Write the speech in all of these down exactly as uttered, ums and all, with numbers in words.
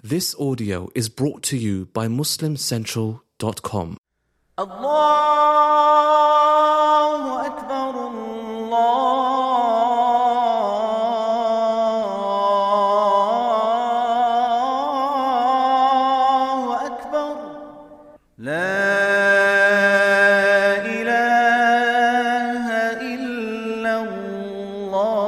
This audio is brought to you by muslim central dot com. Allahu Akbar, Allahu Akbar, La ilaha illallah.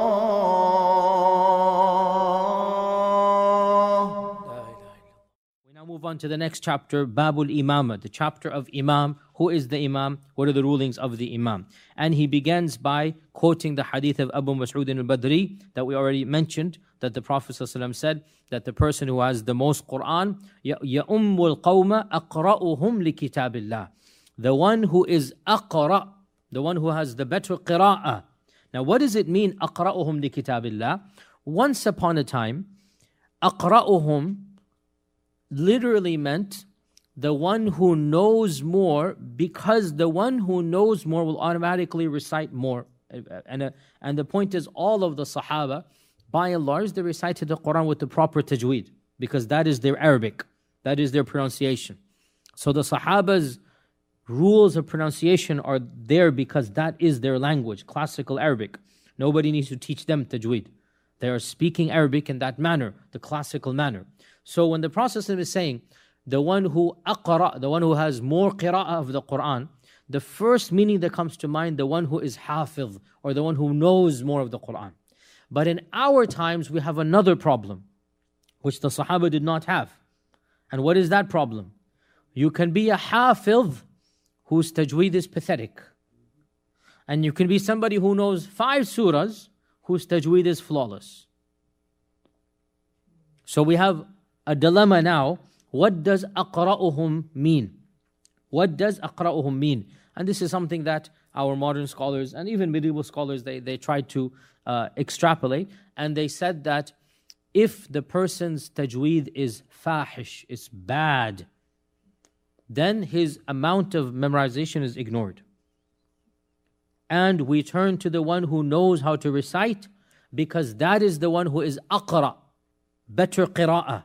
We now move on to the next chapter, Babul Imama, the chapter of Imam. Who is the Imam? What are the rulings of the Imam? And he begins by quoting the hadith of Abu Mas'ud al-Badri that we already mentioned, that the Prophet ﷺ said that the person who has the most Quran, يَأُمُّ الْقَوْمَ أَقْرَأُهُمْ لِكِتَابِ اللَّهِ, the one who is aqra, the one who has the better qira'ah. Now what does it mean, أَقْرَأُهُمْ لِكِتَابِ اللَّهِ? Once upon a time, أَقْرَأُهُمْ literally meant the one who knows more, because the one who knows more will automatically recite more. And, uh, and the point is, all of the Sahaba, by and large, they recited the Quran with the proper tajweed, because that is their Arabic, that is their pronunciation. So the Sahaba's rules of pronunciation are there because that is their language, classical Arabic. Nobody needs to teach them tajweed. They are speaking Arabic in that manner, the classical manner. So when the Prophet is saying, the one who aqra, the one who has more qira'ah of the Quran, the first meaning that comes to mind, the one who is hafiz, or the one who knows more of the Quran. But in our times, we have another problem, which the Sahaba did not have. And what is that problem? You can be a hafiz whose tajweed is pathetic. And you can be somebody who knows five surahs whose tajweed is flawless. So we have a dilemma now. What does aqra'uhum mean? What does aqra'uhum mean? And this is something that our modern scholars and even medieval scholars, they, they tried to uh, extrapolate. And they said that if the person's tajweed is fahish, it's bad, then his amount of memorization is ignored. And we turn to the one who knows how to recite, because that is the one who is aqra, better qira'ah.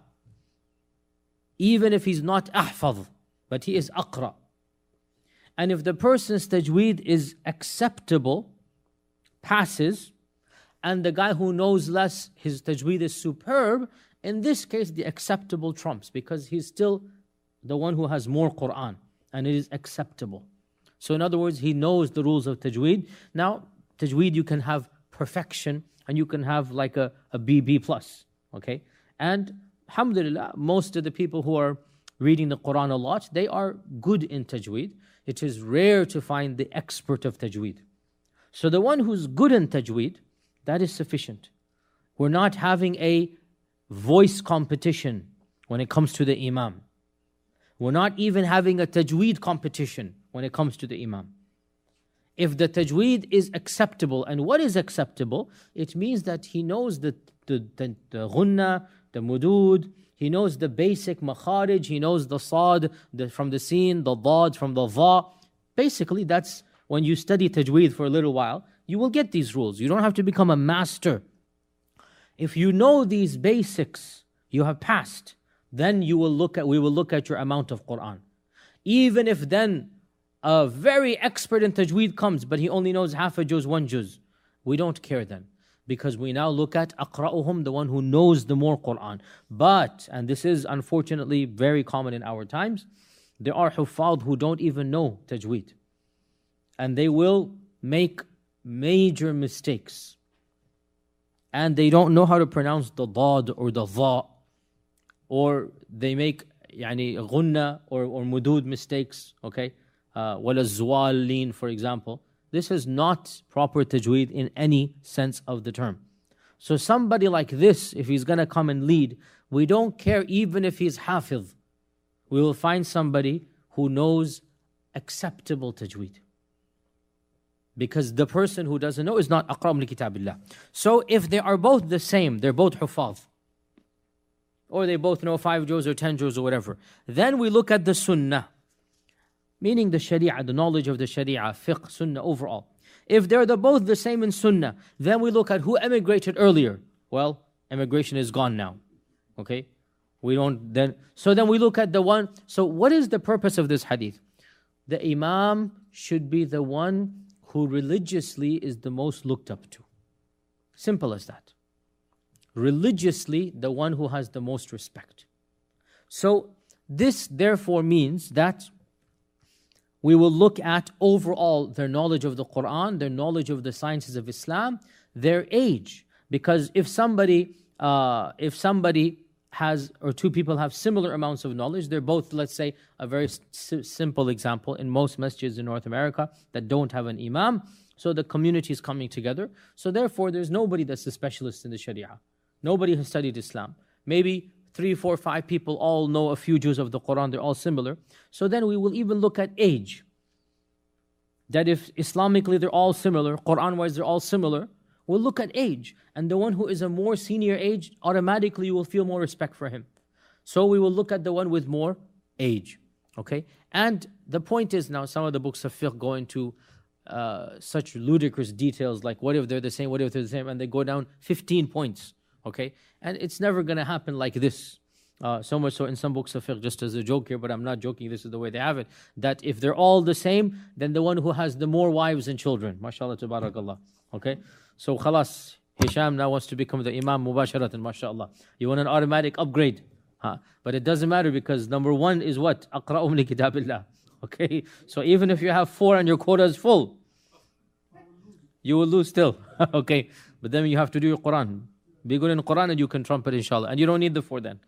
Even if he's not ahfaz, but he is aqra. And if the person's tajweed is acceptable, passes, and the guy who knows less, his tajweed is superb, in this case the acceptable trumps, because he's still the one who has more Quran, and it is acceptable. So in other words, he knows the rules of tajweed. Now, tajweed, you can have perfection, and you can have like a, a B B plus, okay? And alhamdulillah, most of the people who are reading the Quran a lot, they are good in tajweed. It is rare to find the expert of tajweed. So the one who's good in tajweed, that is sufficient. We're not having a voice competition when it comes to the imam. We're not even having a tajweed competition when it comes to the imam. If the tajweed is acceptable, and what is acceptable? It means that he knows the, the, the, the ghunnah, the mudud, he knows the basic makharij, he knows the sad the, from the sin, the dad from the dha. Basically, that's when you study tajweed for a little while, you will get these rules. You don't have to become a master. If you know these basics, you have passed. Then you will look at, we will look at your amount of Quran. Even if then a very expert in tajweed comes, but he only knows half a juz, one juz, we don't care then. Because we now look at aqra'uhum, the one who knows the more Quran. But, and this is unfortunately very common in our times, there are huffaz who don't even know tajweed. And they will make major mistakes. And they don't know how to pronounce the dad or the dha. Or they make yani, ghunnah or, or mudud mistakes, okay? Uh, wala zwalin, for example. This is not proper tajweed in any sense of the term. So somebody like this, if he's going to come and lead, we don't care even if he's hafiz. We will find somebody who knows acceptable tajweed. Because the person who doesn't know is not aqram li kitabillah. So if they are both the same, they're both hufaz, or they both know five juz or ten juz or whatever, then we look at the sunnah. Meaning the sharia, the knowledge of the sharia, fiqh, sunnah overall. If they're the, both the same in sunnah, then we look at who emigrated earlier. Well, emigration is gone now. Okay? We don't then, so then we look at the one, so what is the purpose of this hadith? The Imam should be the one who religiously is the most looked up to. Simple as that. Religiously, the one who has the most respect. So this therefore means that we will look at overall their knowledge of the Quran, their knowledge of the sciences of Islam, their age. Because if somebody, uh, if somebody has, or two people have similar amounts of knowledge, they're both, let's say, a very s- simple example in most masjids in North America that don't have an imam, so the community is coming together. So therefore, there's nobody that's a specialist in the Sharia. Nobody has studied Islam. Maybe three, four, five people all know a few juz of the Quran, they're all similar. So then we will even look at age. That if Islamically they're all similar, Quran-wise they're all similar, we'll look at age. And the one who is a more senior age, automatically you will feel more respect for him. So we will look at the one with more age. Okay? And the point is now, some of the books of fiqh go into uh, such ludicrous details, like what if they're the same, what if they're the same, and they go down fifteen points. Okay? And it's never going to happen like this. Uh, so much so in some books of fiqh, just as a joke here, but I'm not joking, this is the way they have it, that if they're all the same, then the one who has the more wives and children. MashaAllah, tabarakallah. Okay? So khalas, Hisham now wants to become the Imam mubasharatan, mashallah. You want an automatic upgrade. Huh? But it doesn't matter because number one is what? Aqra'um li kitabillah. Okay? So even if you have four and your quota is full, you will lose still. Okay? But then you have to do your Quran. Be good in Quran and you can trumpet inshallah. And you don't need the four then.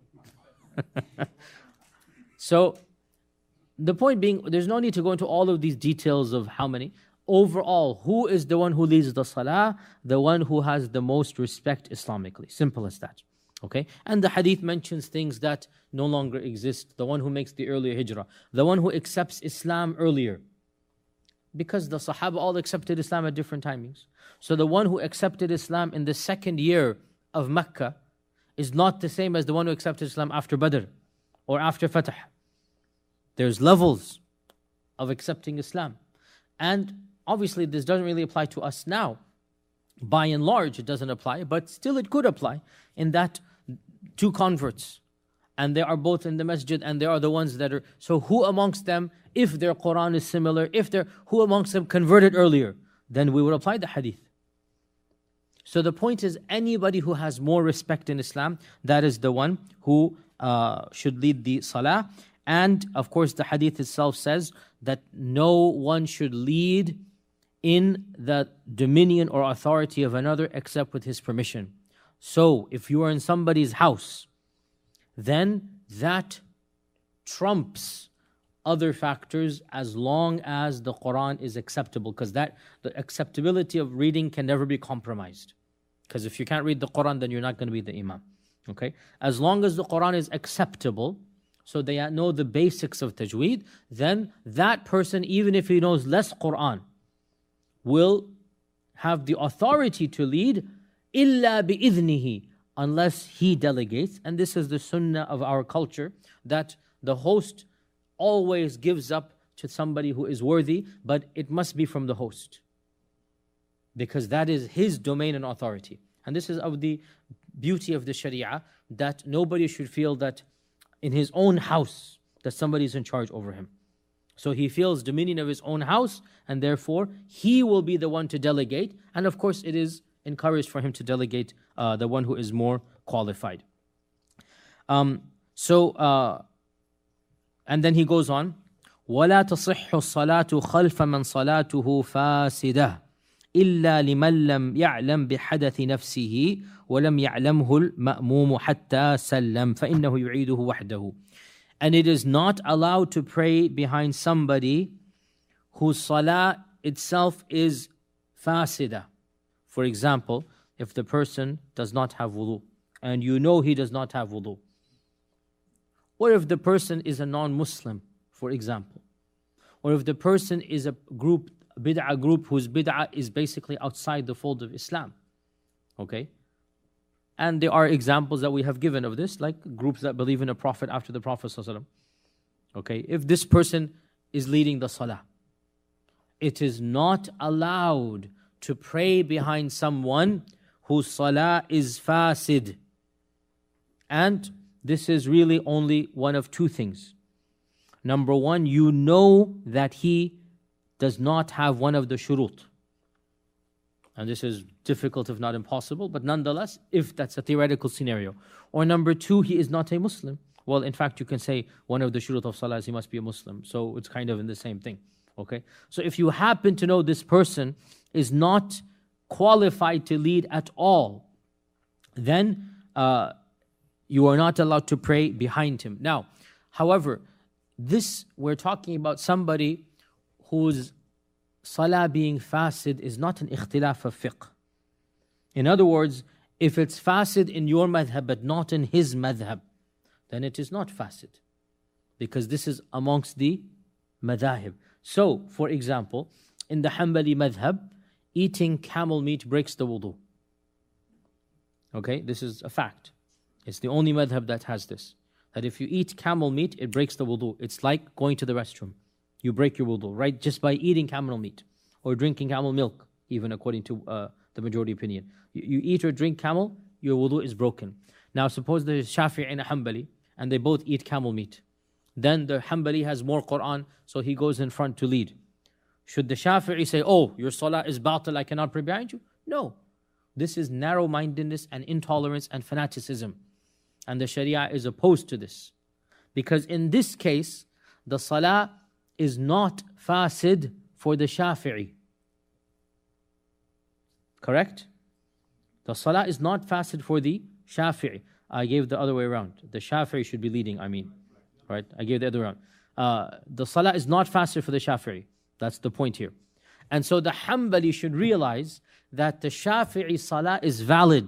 So, the point being, there's no need to go into all of these details of how many. Overall, who is the one who leads the salah? The one who has the most respect Islamically. Simple as that. Okay? And the hadith mentions things that no longer exist. The one who makes the earlier hijrah. The one who accepts Islam earlier. Because the Sahaba all accepted Islam at different timings. So the one who accepted Islam in the second year of Mecca is not the same as the one who accepted Islam after Badr or after Fatah. There's levels of accepting Islam. And obviously this doesn't really apply to us now. By and large it doesn't apply, but still it could apply in that two converts. And they are both in the masjid and they are the ones that are... So who amongst them, if their Quran is similar, if they're... Who amongst them converted earlier? Then we would apply the hadith. So the point is, anybody who has more respect in Islam, that is the one who uh, should lead the salah. And of course the hadith itself says that no one should lead in the dominion or authority of another except with his permission. So if you are in somebody's house, then that trumps other factors as long as the Quran is acceptable, because that the acceptability of reading can never be compromised. Because if you can't read the Quran, then you're not going to be the Imam. Okay? As long as the Quran is acceptable, so they know the basics of tajweed, then that person, even if he knows less Quran, will have the authority to lead illa bi'idhnihi, unless he delegates. And this is the sunnah of our culture, that the host always gives up to somebody who is worthy, but it must be from the host, because that is his domain and authority. And this is of the beauty of the Sharia, that nobody should feel that in his own house that somebody is in charge over him. So he feels dominion of his own house, and therefore he will be the one to delegate. And of course it is encouraged for him to delegate uh, the one who is more qualified. Um, so, uh, and then he goes on, وَلَا تَصِحُّ الصَّلَاةُ خَلْفَ مَنْ صَلَاتُهُ فَاسِدَةٌ إِلَّا لِمَنْ لَمْ يَعْلَمْ بِحَدَثِ نَفْسِهِ وَلَمْ يَعْلَمْهُ الْمَأْمُومُ حَتَّى سَلَّمْ فَإِنَّهُ يُعِيدُهُ وَحْدَهُ. And it is not allowed to pray behind somebody whose salah itself is fasida. For example, if the person does not have wudu, and you know he does not have wudu. Or if the person is a non-Muslim, for example. Or if the person is a group, bid'ah group, whose bid'ah is basically outside the fold of Islam. Okay? And there are examples that we have given of this, like groups that believe in a prophet after the Prophet ﷺ. Okay? If this person is leading the salah, it is not allowed to pray behind someone whose salah is fasid. And this is really only one of two things. Number one, you know that he does not have one of the shurut. And this is difficult if not impossible, but nonetheless, if that's a theoretical scenario. Or number two, he is not a Muslim. Well, in fact, you can say one of the shurut of salah is he must be a Muslim. So it's kind of in the same thing. Okay? So if you happen to know this person is not qualified to lead at all, then uh, you are not allowed to pray behind him. Now, however, this, we're talking about somebody whose salah being fasid is not an ikhtilaf of fiqh. In other words, if it's fasid in your madhab but not in his madhab, then it is not fasid. Because this is amongst the madhahib. So, for example, in the Hanbali madhab, eating camel meat breaks the wudu. Okay, this is a fact. It's the only madhab that has this. That if you eat camel meat, it breaks the wudu. It's like going to the restroom. You break your wudu, right? Just by eating camel meat or drinking camel milk, even according to uh, the majority opinion. You, you eat or drink camel, your wudu is broken. Now suppose there's Shafi'i and a Hanbali, and they both eat camel meat. Then the Hanbali has more Quran, so he goes in front to lead. Should the Shafi'i say, oh, your salah is batil, I cannot pray behind you? No. This is narrow-mindedness and intolerance and fanaticism. And the Sharia is opposed to this. Because in this case, the salah is not fasid for the Shafi'i. Correct? The salah is not fasid for the Shafi'i. I gave the other way around. The Shafi'i should be leading, I mean. Right? I gave the other way around. Uh, the salah is not fasid for the Shafi'i. That's the point here. And so the Hanbali should realize that the Shafi'i salah is valid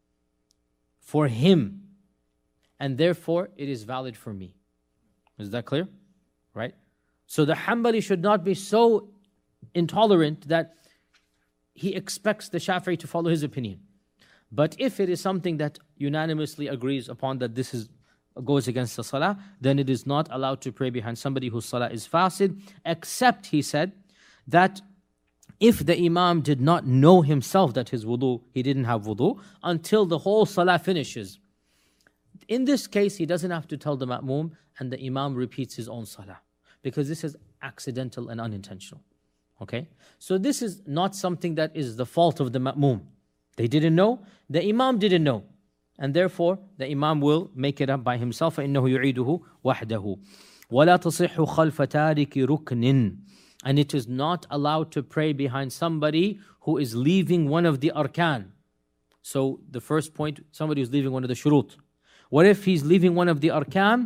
for him. And therefore, it is valid for me. Is that clear? Right? So the Hanbali should not be so intolerant that he expects the Shafi'i to follow his opinion. But if it is something that unanimously agrees upon that this is goes against the salah, then it is not allowed to pray behind somebody whose salah is fasid, except, he said, that if the imam did not know himself that his wudu, he didn't have wudu, until the whole salah finishes. In this case, he doesn't have to tell the ma'mum, and the imam repeats his own salah, because this is accidental and unintentional. Okay? So this is not something that is the fault of the ma'mum. They didn't know, the imam didn't know. And therefore, the imam will make it up by himself. فَإِنَّهُ يُعِيدُهُ وَحْدَهُ وَلَا تَصِحُّ خَلْفَ تَارِكِ رُكْنٍ. And it is not allowed to pray behind somebody who is leaving one of the arkan. So the first point, somebody who's leaving one of the shurut. What if he's leaving one of the arkan?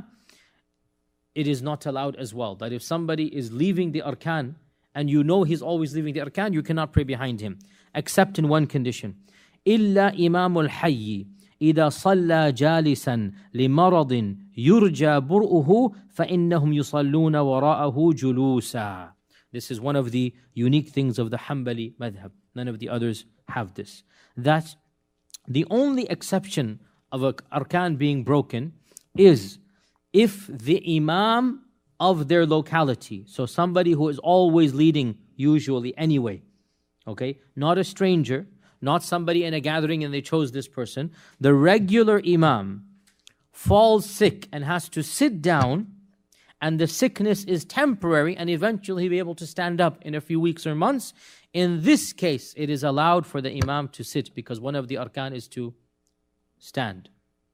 It is not allowed as well. That if somebody is leaving the arkan, and you know he's always leaving the arkan, you cannot pray behind him. Except in one condition. إِلَّا إِمَامُ الْحَيِّ إذا صلى جالسا لمرض يرجى برؤه فإنهم يصلون وراءه جلوسا. This is one of the unique things of the Hanbali madhab. None of the others have this. That the only exception of an arkan being broken is if the imam of their locality, so somebody who is always leading usually anyway, okay, not a stranger, not somebody in a gathering and they chose this person, the regular imam falls sick and has to sit down, and the sickness is temporary and eventually he'll be able to stand up in a few weeks or months. In this case, it is allowed for the imam to sit because one of the arkan is to stand.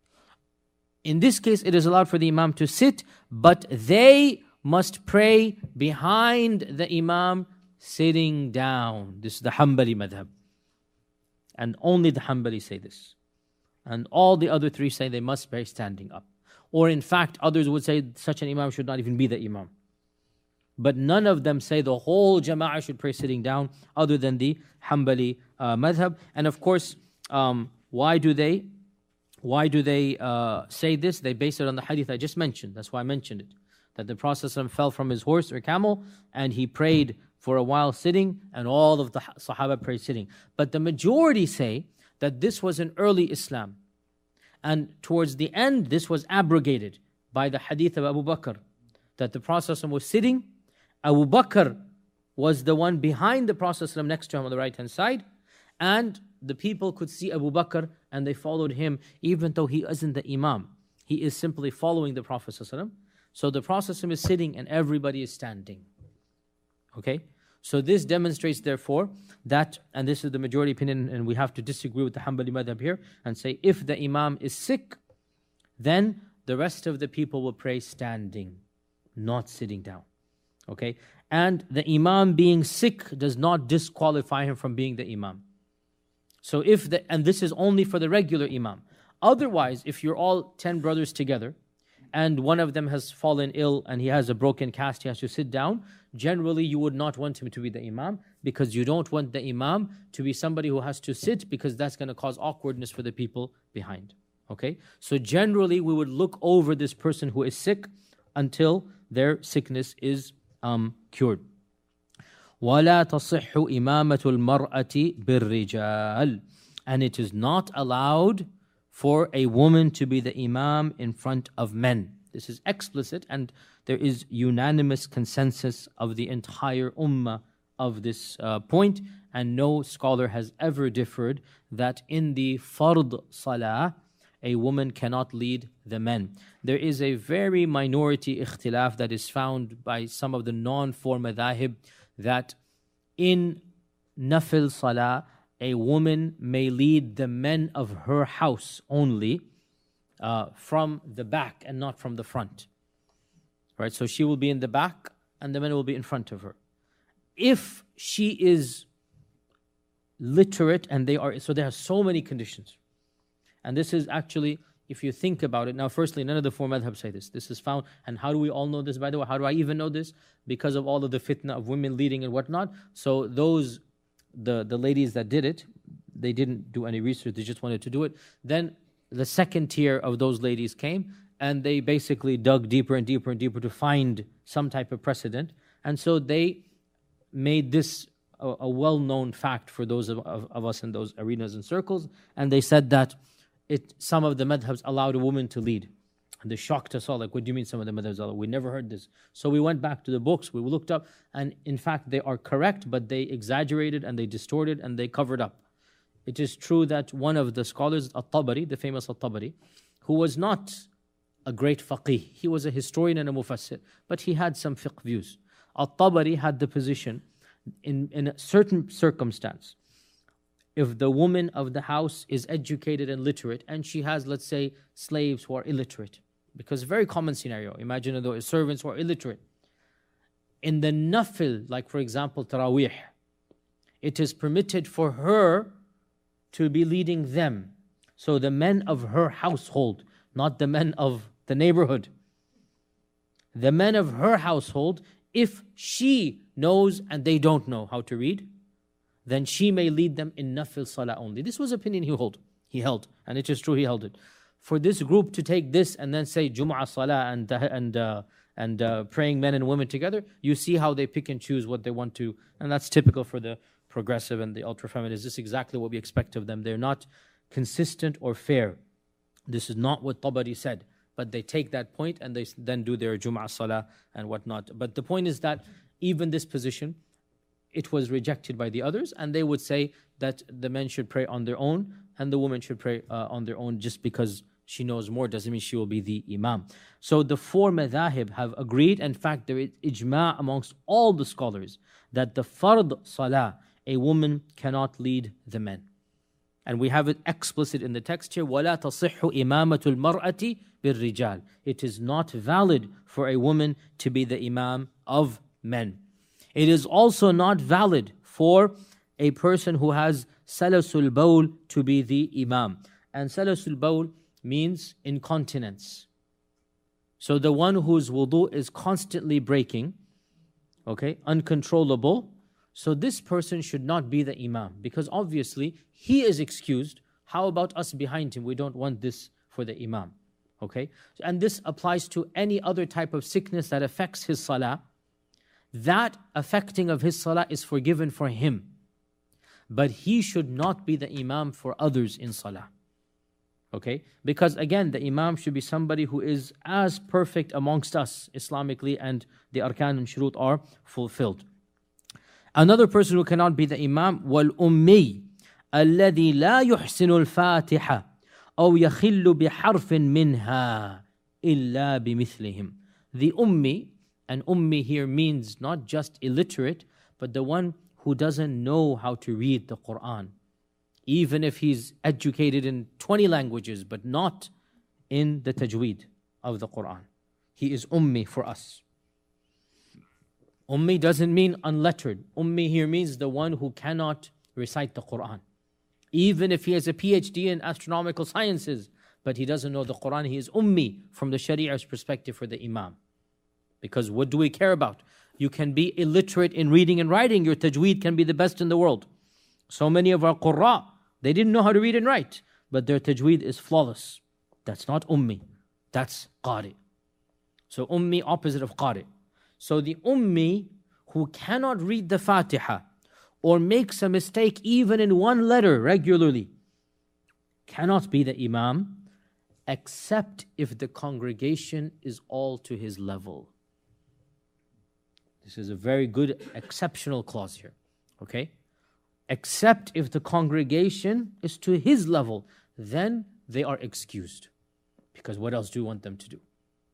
In this case, it is allowed for the imam to sit, but they must pray behind the imam sitting down. This is the Hanbali madhab. And only the Hanbali say this. And all the other three say they must pray standing up. Or in fact, others would say such an imam should not even be the imam. But none of them say the whole jama'ah should pray sitting down, other than the Hanbali uh, madhab. And of course, um, why do they, why do they uh, say this? They base it on the hadith I just mentioned. That's why I mentioned it. That the Prophet fell from his horse or camel, and he prayed for a while sitting, and all of the Sahaba prayed sitting. But the majority say that this was in early Islam. And towards the end, this was abrogated by the hadith of Abu Bakr. That the Prophet was sitting, Abu Bakr was the one behind the Prophet next to him on the right hand side, and the people could see Abu Bakr and they followed him even though he isn't the Imam. he is simply following the Prophet ﷺ. So the Prophet ﷺ is sitting and everybody is standing. Okay? So this demonstrates therefore that, and this is the majority opinion, and we have to disagree with the Hanbali madhab here, and say if the Imam is sick, then the rest of the people will pray standing, not sitting down. Okay? And the Imam being sick does not disqualify him from being the Imam. So if the, and this is only for the regular Imam. Otherwise, if you're all ten brothers together, and one of them has fallen ill and he has a broken cast, he has to sit down, generally you would not want him to be the Imam, because you don't want the Imam to be somebody who has to sit, because that's going to cause awkwardness for the people behind. Okay? So generally we would look over this person who is sick until their sickness is um, cured. وَلَا تَصِحُّ إِمَامَةُ الْمَرْأَةِ بِالرِّجَالِ. And it is not allowed for a woman to be the Imam in front of men. This is explicit, and there is unanimous consensus of the entire ummah of this uh, point, and no scholar has ever differed that in the fard salah, a woman cannot lead the men. There is a very minority ikhtilaf that is found by some of the non-four madhahib that in nafil salah, a woman may lead the men of her house only uh, from the back and not from the front. Right? So she will be in the back and the men will be in front of her. If she is literate, and they are, so there are so many conditions. And this is actually, if you think about it, now firstly, none of the four madhabs say this. This is found, and how do we all know this, by the way? How do I even know this? Because of all of the fitna of women leading and whatnot. So those, the, the ladies that did it, they didn't do any research, they just wanted to do it. Then the second tier of those ladies came, and they basically dug deeper and deeper and deeper to find some type of precedent. And so they made this a, a well-known fact for those of, of, of us in those arenas and circles, and they said that It, some of the madhabs allowed a woman to lead. And they shocked us all, like, what do you mean some of the madhabs allowed? We never heard this. So we went back to the books, we looked up, and in fact they are correct, but they exaggerated and they distorted and they covered up. It is true that one of the scholars, At-Tabari, the famous At-Tabari, who was not a great faqih, he was a historian and a mufassir, but he had some fiqh views. At-Tabari had the position, in, in a certain circumstance, if the woman of the house is educated and literate, and she has, let's say, slaves who are illiterate, because very common scenario, imagine those servants who are illiterate. In the nafil, like for example, Taraweeh, it is permitted for her to be leading them. So the men of her household, not the men of the neighborhood. The men of her household, if she knows and they don't know how to read, then she may lead them in nafil salah only. This was opinion he held, he held, and it is true he held it. For this group to take this and then say Jum'ah salah and uh, and uh, and uh, praying men and women together, you see how they pick and choose what they want to, and that's typical for the progressive and the ultra-feminists. This is exactly what we expect of them. They're not consistent or fair. This is not what Tabari said, but they take that point and they then do their Jum'ah salah and whatnot. But the point is that even this position, it was rejected by the others, and they would say that the men should pray on their own and the women should pray uh, on their own. Just because she knows more doesn't mean she will be the imam. So the four madhahib have agreed. In fact, there is ijma' amongst all the scholars that the fard salah, a woman cannot lead the men. And we have it explicit in the text here, وَلَا تَصِحُّ إِمَامَةُ الْمَرْأَةِ بِالرِّجَالِ. It is not valid for a woman to be the imam of men. It is also not valid for a person who has salasul bawl to be the imam. And salasul bawl means incontinence. So the one whose wudu is constantly breaking, okay, uncontrollable, so this person should not be the imam, because obviously he is excused. How about us behind him? We don't want this for the imam, okay? And this applies to any other type of sickness that affects his salah. That affecting of his salah is forgiven for him. But he should not be the imam for others in salah. Okay? Because again, the imam should be somebody who is as perfect amongst us Islamically, and the arkan and shurut are fulfilled. Another person who cannot be the imam, وَالْأُمِّي الَّذِي لَا يُحْسِنُ الْفَاتِحَةِ أَوْ يَخِلُّ بِحَرْفٍ مِّنْهَا. إِلَّا بِمِثْلِهِمْ. The ummi, and ummi here means not just illiterate, but the one who doesn't know how to read the Quran. Even if he's educated in twenty languages, but not in the tajweed of the Quran. He is ummi for us. Ummi doesn't mean unlettered. Ummi here means the one who cannot recite the Quran. Even if he has a P H D in astronomical sciences, but he doesn't know the Quran, he is ummi from the Shariah's perspective for the Imam. Because what do we care about? You can be illiterate in reading and writing, your tajweed can be the best in the world. So many of our qurra, they didn't know how to read and write, but their tajweed is flawless. That's not ummi, that's qari. So ummi, opposite of qari. So the ummi who cannot read the Fatiha or makes a mistake even in one letter regularly cannot be the Imam, except if the congregation is all to his level. This is a very good exceptional clause here, okay? Except if the congregation is to his level, then they are excused. Because what else do you want them to do?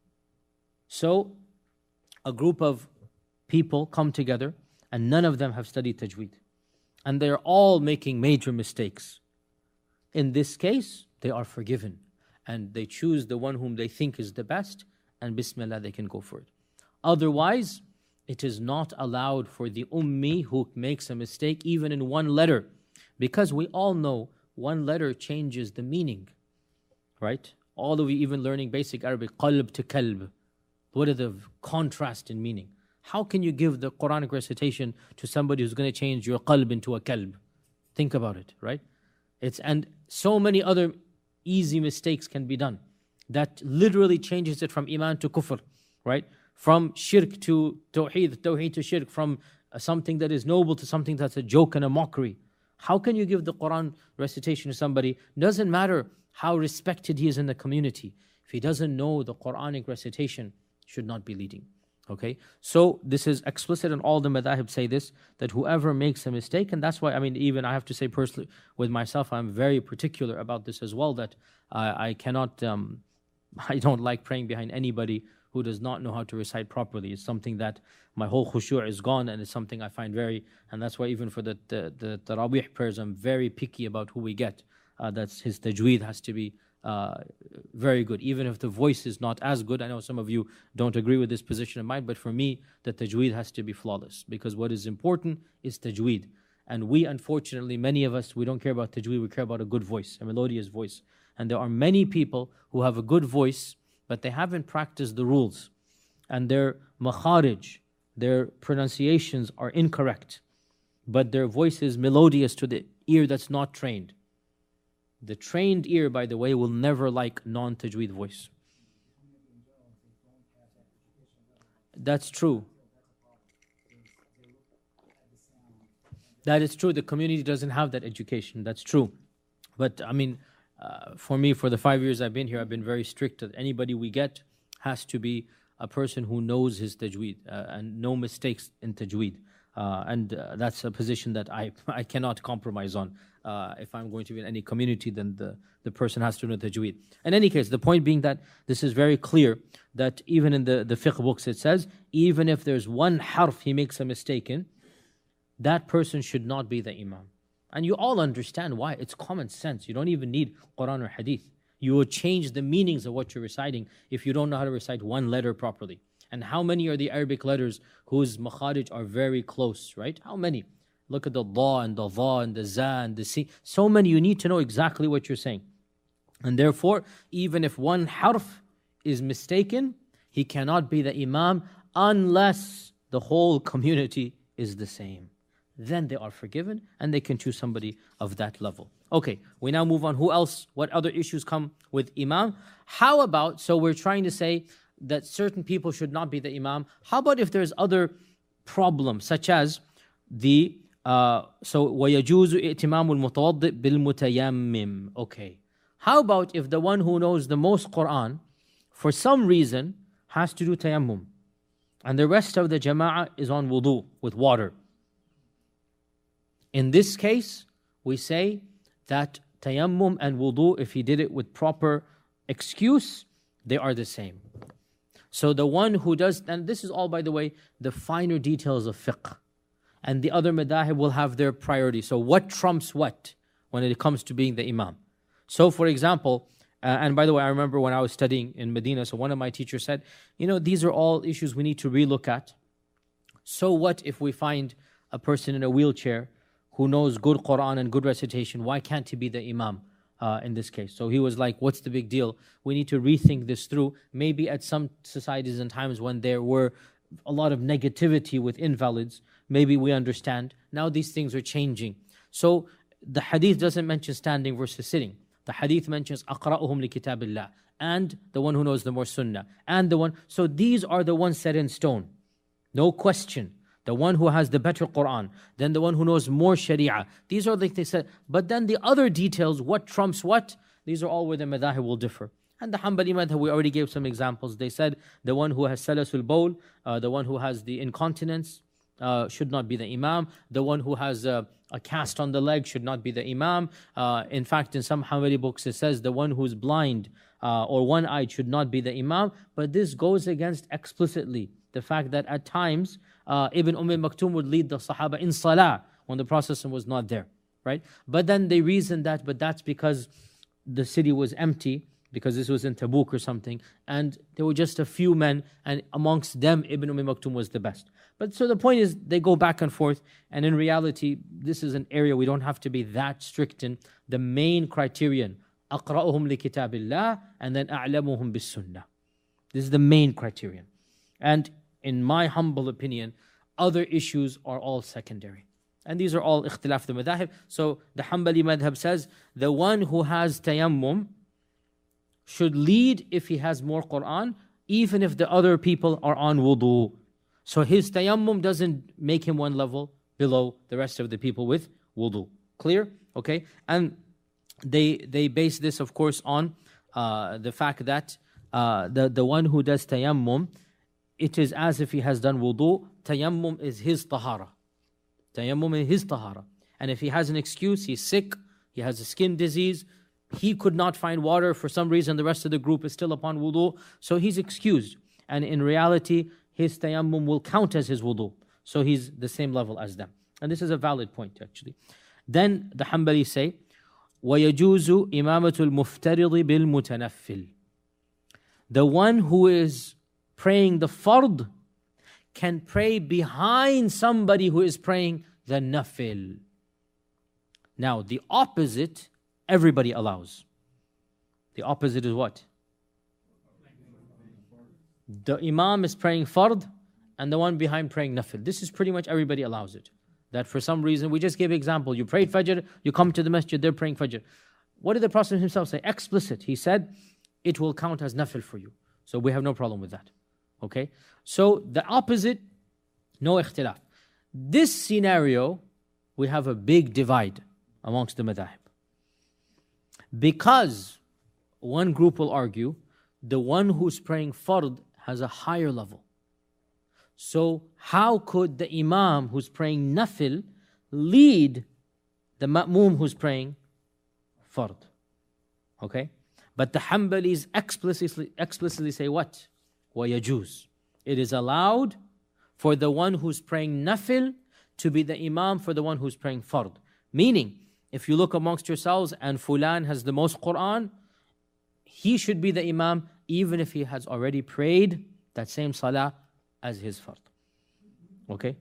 So, a group of people come together and none of them have studied tajweed. And they're all making major mistakes. In this case, they are forgiven. And they choose the one whom they think is the best, and bismillah, they can go for it. Otherwise, it is not allowed for the ummi who makes a mistake even in one letter. Because we all know one letter changes the meaning. Right? All of you even learning basic Arabic, qalb to kalb. What are the contrast in meaning? How can you give the Quranic recitation to somebody who's going to change your qalb into a kalb? Think about it, right? It's and so many other easy mistakes can be done that literally changes it from iman to kufr, right? From shirk to tawheed, tawheed to shirk, from something that is noble to something that's a joke and a mockery. How can you give the Quran recitation to somebody? Doesn't matter how respected he is in the community. If he doesn't know the Quranic recitation, should not be leading. Okay, so this is explicit, and all the madhahib say this, that whoever makes a mistake, and that's why, I mean, even I have to say personally with myself, I'm very particular about this as well, that uh, I cannot, um, I don't like praying behind anybody who does not know how to recite properly. It's something that my whole khushu' is gone, and it's something I find very, and that's why even for the the, the Tarawih prayers, I'm very picky about who we get. Uh, that's his tajweed has to be Uh, very good, even if the voice is not as good. I know some of you don't agree with this position of mine, but for me, the tajweed has to be flawless, because what is important is tajweed. And we, unfortunately, many of us, we don't care about tajweed, we care about a good voice, a melodious voice. And there are many people who have a good voice, but they haven't practiced the rules. And their makharij, their pronunciations are incorrect, but their voice is melodious to the ear that's not trained. The trained ear, by the way, will never like non-tajweed voice. That's true. That is true. The community doesn't have that education. That's true. But, I mean, uh, for me, for the five years I've been here, I've been very strict that anybody we get has to be a person who knows his tajweed uh, and no mistakes in tajweed. Uh, and uh, that's a position that I, I cannot compromise on. Uh, if I'm going to be in any community, then the, the person has to know tajweed. In any case, the point being that this is very clear that even in the, the fiqh books it says, even if there's one harf he makes a mistake in, that person should not be the imam. And you all understand why. It's common sense. You don't even need Quran or Hadith. You will change the meanings of what you're reciting if you don't know how to recite one letter properly. And how many are the Arabic letters whose makharij are very close, right? How many? Look at the dha and the dha and the za and the si. So many, you need to know exactly what you're saying. And therefore, even if one harf is mistaken, he cannot be the imam unless the whole community is the same. Then they are forgiven and they can choose somebody of that level. Okay, we now move on. Who else? What other issues come with imam? How about, so we're trying to say that certain people should not be the imam. How about if there's other problems, such as the Uh, so وَيَجُوزُ إِئْتِمَامُ الْمُتَوَضِّئِ بِالْمُتَيَمِّمِ. Okay. How about if the one who knows the most Quran, for some reason, has to do tayammum, and the rest of the jama'ah is on wudu, with water? In this case, we say that tayammum and wudu, if he did it with proper excuse, they are the same. So the one who does, and this is all, by the way, the finer details of fiqh. And the other madahib will have their priority. So what trumps what when it comes to being the imam? So for example, uh, and by the way, I remember when I was studying in Medina, so one of my teachers said, you know, these are all issues we need to relook at. So what if we find a person in a wheelchair who knows good Quran and good recitation? Why can't he be the imam uh, in this case? So he was like, what's the big deal? We need to rethink this through. Maybe at some societies and times when there were a lot of negativity with invalids, maybe we understand. Now these things are changing. So the hadith doesn't mention standing versus sitting. The hadith mentions أَقْرَأُهُمْ لِكِتَابِ اللَّهِ, and the one who knows the more sunnah, and the one. So these are the ones set in stone. No question. The one who has the better Quran, then the one who knows more Sharia. These are like they said. But then the other details, what trumps what, these are all where the madahib will differ. And the Hanbali madhab, we already gave some examples. They said the one who has salasul bawl, uh, the one who has the incontinence, uh, should not be the imam. The one who has a, a cast on the leg should not be the imam. Uh, in fact, in some Hanbali books it says the one who's blind uh, or one-eyed should not be the imam. But this goes against explicitly the fact that at times uh, Ibn Umm Maktoum would lead the Sahaba in salah when the Prophet was not there, right? But then they reasoned that, but that's because the city was empty, because this was in Tabuk or something, and there were just a few men, and amongst them Ibn Umm Maktoum was the best. But so the point is, they go back and forth, and in reality, this is an area we don't have to be that strict in. The main criterion, أَقْرَأُهُمْ لِكِتَابِ اللَّهِ, and then أَعْلَمُهُمْ بِالسُّنَّةِ. This is the main criterion. And in my humble opinion, other issues are all secondary. And these are all ikhtilaf the madhahib. So the Hanbali madhab says, the one who has tayammum should lead if he has more Quran, even if the other people are on wudu. So his tayammum doesn't make him one level below the rest of the people with wudu. Clear? Okay? And they they base this, of course, on uh, the fact that uh, the, the one who does tayammum, it is as if he has done wudu. Tayammum is his tahara. Tayammum is his tahara. And if he has an excuse, he's sick, he has a skin disease, he could not find water for some reason, the rest of the group is still upon wudu, so he's excused. And in reality, his tayammum will count as his wudu. So he's the same level as them. And this is a valid point, actually. Then the Hanbali say, وَيَجُوزُ إِمَامَةُ الْمُفْتَرِضِ بِالْمُتَنَفِّلِ. The one who is praying the fard can pray behind somebody who is praying the nafil. Now, the opposite, everybody allows. The opposite is what? The imam is praying fard and the one behind praying nafil. This is pretty much everybody allows it. That for some reason, we just gave example. You prayed fajr, you come to the masjid, they're praying fajr. What did the Prophet himself say? Explicit. He said, it will count as nafil for you. So we have no problem with that. Okay? So the opposite, no ikhtilaf. This scenario, we have a big divide amongst the madhahib. Because one group will argue, the one who's praying fard has a higher level. So how could the imam who's praying nafil lead the ma'moom who's praying fard? Okay? But the Hanbalis explicitly, explicitly say what? وَيَجُوز. It is allowed for the one who's praying nafil to be the imam for the one who's praying fard. Meaning, if you look amongst yourselves and fulan has the most Quran, he should be the imam even if he has already prayed that same salah as his fard. Okay?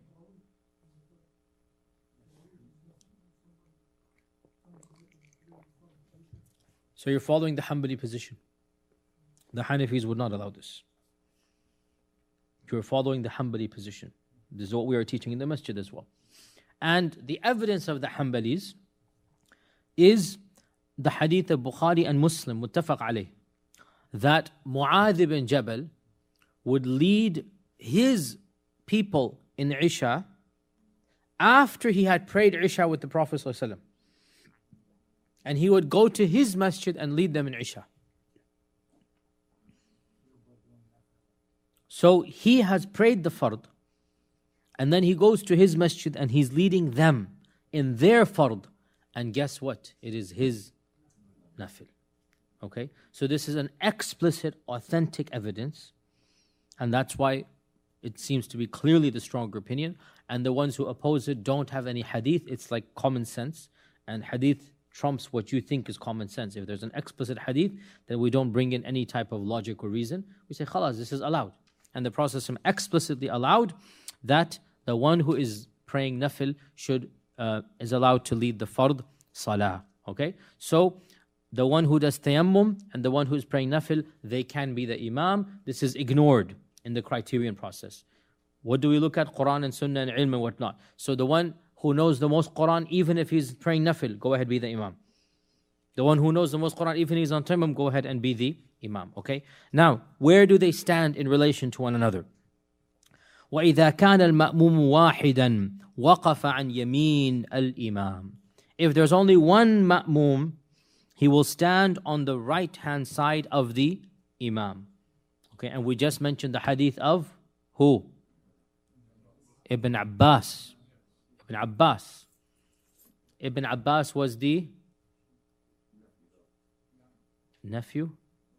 So you're following the Hanbali position. The Hanafis would not allow this. You're following the Hanbali position. This is what we are teaching in the masjid as well. And the evidence of the Hanbalis is the hadith of Bukhari and Muslim, muttafaq alayh, that Mu'adh ibn Jabal would lead his people in Isha after he had prayed Isha with the Prophet ﷺ. And he would go to his masjid and lead them in Isha. So he has prayed the fard, and then he goes to his masjid and he's leading them in their fard. And guess what? It is his nafil. Okay, so this is an explicit, authentic evidence, and that's why it seems to be clearly the stronger opinion. And the ones who oppose it don't have any hadith. It's like common sense, and hadith trumps what you think is common sense. If there's an explicit hadith, then we don't bring in any type of logic or reason. We say, khalas, this is allowed. And the Prophet explicitly allowed that the one who is praying nafil should uh, is allowed to lead the fard salah. Okay, so the one who does tayammum and the one who is praying nafil, they can be the imam. This is ignored in the criterion process. What do we look at? Quran and Sunnah and ilm and whatnot. So the one who knows the most Quran, even if he's praying nafil, go ahead, be the imam. The one who knows the most Quran, even if he's on tayammum, go ahead and be the imam. Okay. Now, where do they stand in relation to one another? وَإِذَا كَانَ الْمَأْمُومُ وَاحِدًا وَقَفَ عَنْ يَمِينَ الْإِمَامِ. If there's only one ma'moom, he will stand on the right-hand side of the imam. Okay, and we just mentioned the hadith of who? Ibn Abbas. Ibn Abbas. Ibn Abbas was the nephew?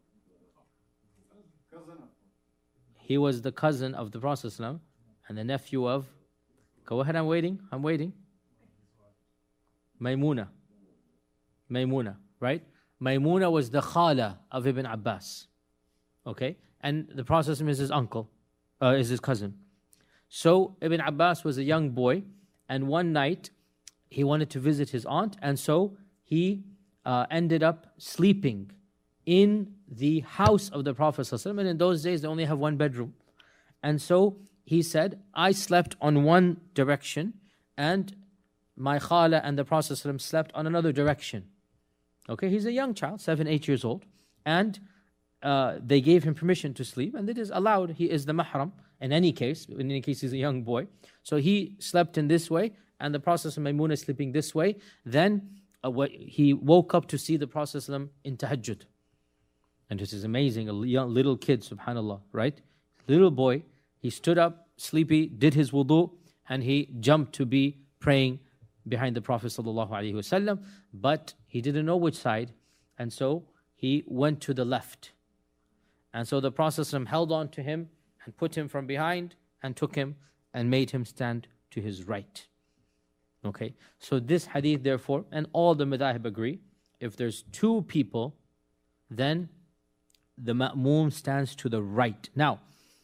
He was the cousin of the Prophet ﷺ and the nephew of, go ahead, I'm waiting, I'm waiting. Maymuna. Maymuna, right? Maymuna was the khala of Ibn Abbas. Okay? And the Prophet ﷺ is his uncle, uh, is his cousin. So Ibn Abbas was a young boy, and one night he wanted to visit his aunt, and so he uh, ended up sleeping in the house of the Prophet ﷺ. And in those days they only have one bedroom. And so he said, I slept on one direction, and my khala and the Prophet ﷺ slept on another direction. Okay, he's a young child, seven, eight years old, and uh, they gave him permission to sleep, and it is allowed. He is the mahram in any case. In any case, he's a young boy. So he slept in this way, and the Prophet ﷺ, Maymuna is sleeping this way. Then uh, he woke up to see the Prophet ﷺ in tahajjud. And this is amazing, a young, little kid, subhanAllah, right? Little boy, he stood up, sleepy, did his wudu, and he jumped to be praying behind the Prophet ﷺ, but he didn't know which side, and so he went to the left. And so the Prophet ﷺ held on to him and put him from behind and took him and made him stand to his right. Okay, so this hadith therefore, and all the madhahib agree, if there's two people, then the ma'moom stands to the right. Now,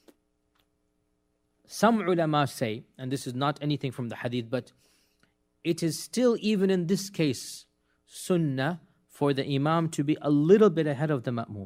some ulama say, and this is not anything from the hadith, but it is still, even in this case, sunnah for the imam to be a little bit ahead of the ma'moom.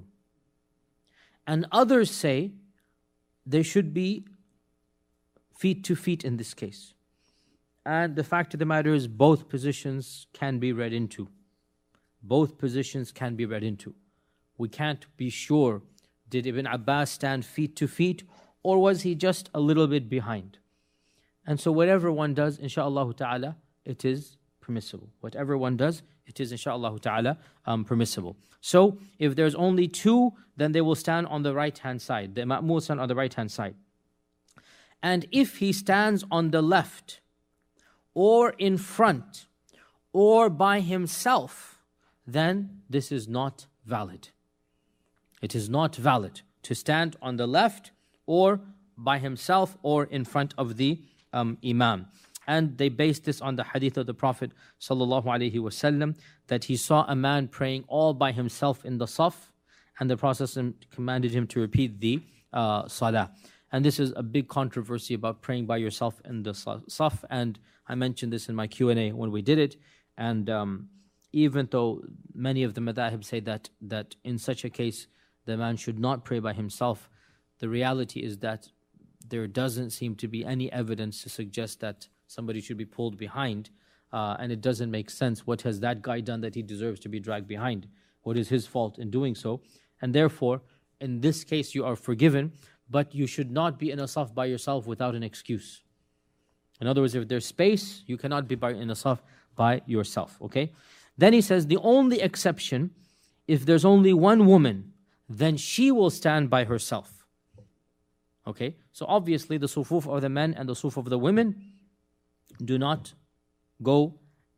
And others say they should be feet to feet in this case. And the fact of the matter is, both positions can be read into. Both positions can be read into. We can't be sure, did Ibn Abbas stand feet to feet, or was he just a little bit behind? And so whatever one does, insha'Allah ta'ala, it is permissible. Whatever one does, it is insha'Allah ta'ala um, permissible. So if there's only two, then they will stand on the right-hand side. The ma'moom will stand on the right-hand side. And if he stands on the left, or in front, or by himself, then this is not valid. It is not valid to stand on the left, or by himself, or in front of the um, imam. And they based this on the hadith of the Prophet sallallahu alaihi wasallam, that he saw a man praying all by himself in the saf, and the Prophet commanded him to repeat the uh, salah. And this is a big controversy about praying by yourself in the saf, and I mentioned this in my Q and A when we did it. And um, even though many of the madhahib say that that in such a case the man should not pray by himself, the reality is that there doesn't seem to be any evidence to suggest that somebody should be pulled behind, uh, and it doesn't make sense. What has that guy done that he deserves to be dragged behind? What is his fault in doing so? And therefore, in this case, you are forgiven, but you should not be in a saf by yourself without an excuse. In other words, if there's space, you cannot be by, in a saf by yourself, okay? Then he says, the only exception, if there's only one woman, then she will stand by herself. Okay? So obviously the sufuf of the men and the sufuf of the women do not go